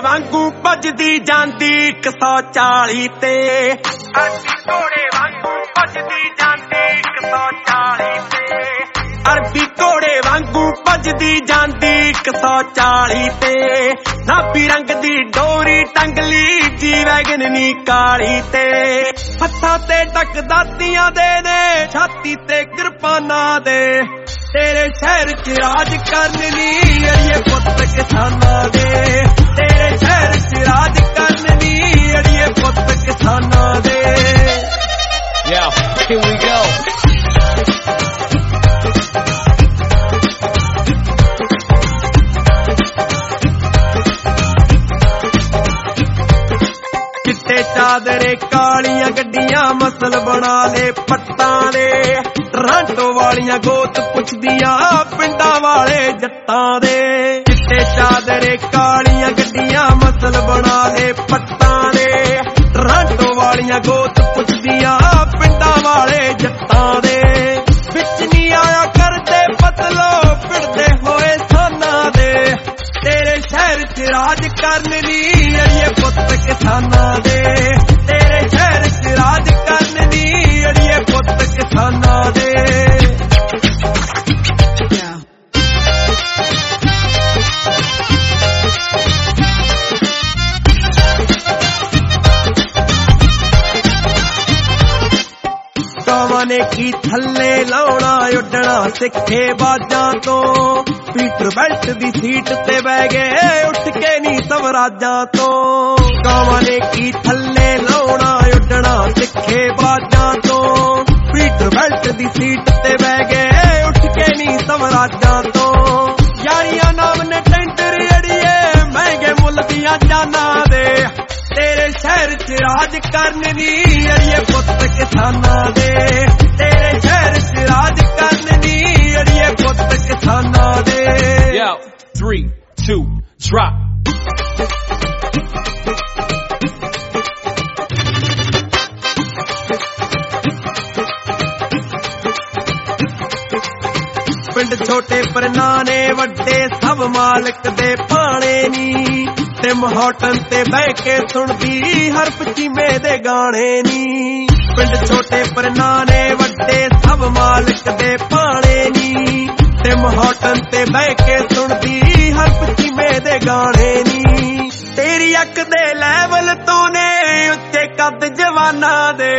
ਵਾਂਗੂ ਭੱਜਦੀ ਜਾਂਦੀ 140 ਤੇ ਅਰਬੀ ਘੋੜੇ ਵਾਂਗੂ ਭੱਜਦੀ ਜਾਂਦੀ 140 ਤੇ ਅਰਬੀ ਘੋੜੇ ਵਾਂਗੂ ਭੱਜਦੀ ਜਾਂਦੀ 140 ਤੇ ਨਾਭੀ ਰੰਗ ਦੀ ਡੋਰੀ ਟੰਗਲੀ ਜੀ ਵੈਗਨ ਨੀ ਕਾਲੀ ਤੇ ਹੱਥਾਂ ਤੇ ਟਕ ਦਾਤੀਆਂ ਦੇ ਨੇ ਛਾਤੀ ਤੇ ਕਿਰਪਾਨਾਂ ਦੇ ਤੇਰੇ ਸ਼ਹਿਰ ਚ ਰਾਜ ਕਰਨ ਨੀ ਅੜੀਏ ਪੁੱਤ ਕਿਸਾਨਾਂ ਦੇ ਤੇਰੇ ਸ਼ਹਿਰ ਚ ਰਾਜ ਕਰਨ ਨੀ ਅੜੀਏ ਪੁੱਤ ਕਿਸਾਨਾਂ ਦੇ Yeah, here we go. ਚਿੱਟੇ ਚਾਦਰੇ ਕਾਲੀਆਂ ਗੱਡੀਆਂ ਮਸਲ ਬਣਾ ਲੈ ਪੱਟਾਂ ਦੇ ਟਰਾਂਟੋ ਵਾਲੀਆਂ ਗੋਤ ਪੁੱਛਦੀਆਂ ਪਿੰਡਾਂ ਵਾਲੇ ਜੱਟਾਂ ਦੇ ਚਿੱਟੇ ਚਾਦਰੇ ਕਾਲੀਆਂ ਗੱਡੀਆਂ ਮਸਲ ਬਣਾ ਲੈ ਪੱਟਾਂ ਦੇ ਟਰਾਂਟੋ ਵਾਲੀਆਂ ਗੋਤ ਪੁੱਛਦੀਆਂ ਪਿੰਡਾਂ ਵਾਲੇ ਜੱਟਾਂ ਦੇ ਵਿੱਚ ਨਹੀਂ ਆਇਆ ਕਰਦੇ ਬਦਲੋ ਫਿਰਦੇ ਹੋਏ ਸਾਨਾਂ ਦੇ ਤੇਰੇ ਸ਼ਹਿਰ ਚ ਰਾਜ ਕਰਨ ਨੀ ਅੜੀਏ ਪੁੱਤ ਕਿਸਾਨਾਂ ਦੇ ਤੇਰੇ ਸ਼ਹਿਰ ਚ ਰਾਜ ਕਰਨ ਨੀ ਅੜੀਏ ਪੁੱਤ ਕਿਸਾਨਾਂ ਦੇ ਕਾਵਾਂ ਨੇ ਕੀ ਥੱਲੇ ਲਾਉਣਾ ਉੱਡਣਾ ਸਿੱਖੇ ਬਾਜਾਂ ਤੋਂ ਪੀਟਰ ਬੈਲਟ ਦੀ ਸੀਟ ਤੇ ਬਹਿ ਗਏ ਉੱਠ ਕੇ ਨੀ ਸਵਰਾਜਾਂ ਤੋਂ ਕਾਵਾਂ ਨੇ ਕੀ ਥੱਲੇ ਲਾਉਣਾ ਉੱਡਣਾ ਸਿੱਖੇ ਬਾਜਾਂ ਤੋਂ ਪੀਟਰ ਬੈਲਟ ਦੀ ਸੀਟ ਤੇ ਬਹਿ ਗਏ ਉੱਠ ਕੇ ਨੀ ਸਵਰਾਜਾਂ ਤੋਂ ਯਾਰੀਆਂ ਨਾਮ ਨੇ ਟੈਂਟਰ ਅੜੀਏ ਮਹਿੰਗੇ ਮੁੱਲ ਦੀਆਂ ਜਾਨਾਂ ਦੇ ਤੇਰੇ ਸ਼ਹਿਰ ਚ ਰਾਜ ਕਰਨ ਨੀ ਅੜੀਏ ਪੁੱਤ ਕਿਸਾਨਾਂ ਦੇ ਤੇਰੇ ਸ਼ਹਿਰ ਚ ਰਾਜ ਕਰਨ ਨੀ ਅੜੀਏ ਪੁੱਤ ਕਿਸਾਨਾਂ ਦੇ Yo, 3, 2, drop. ਪਿੰਡ ਛੋਟੇ ਪਰਨਾਨੇ ਵੱਡੇ ਸਭ ਮਾਲਕ ਦੇ ਭਾਣੇ ਨੀ ਟਿਮ ਹਾਰਟਨ ਤੇ ਬਹਿ ਕੇ ਸੁਣਦੀ ਹਰਫ ਚੀਮੇ ਦੇ ਗਾਣੇ ਨੀ ਪਿੰਡ ਛੋਟੇ ਪਰਨਾਨੇ ਵੱਡੇ ਸਭ ਮਾਲਕ ਦੇ ਭਾਣੇ ਨੀ ਟਿਮ ਹਾਰਟਨ ਤੇ ਬਹਿ ਕੇ ਸੁਣਦੀ ਹਰਫ ਚੀਮੇ ਦੇ ਗਾਣੇ ਨੀ ਤੇਰੀ ਅੱਖ ਦੇ ਲੈਵਲ ਤੋਂ ਨੇ ਉੱਚੇ ਕੱਦ ਜਵਾਨਾਂ ਦੇ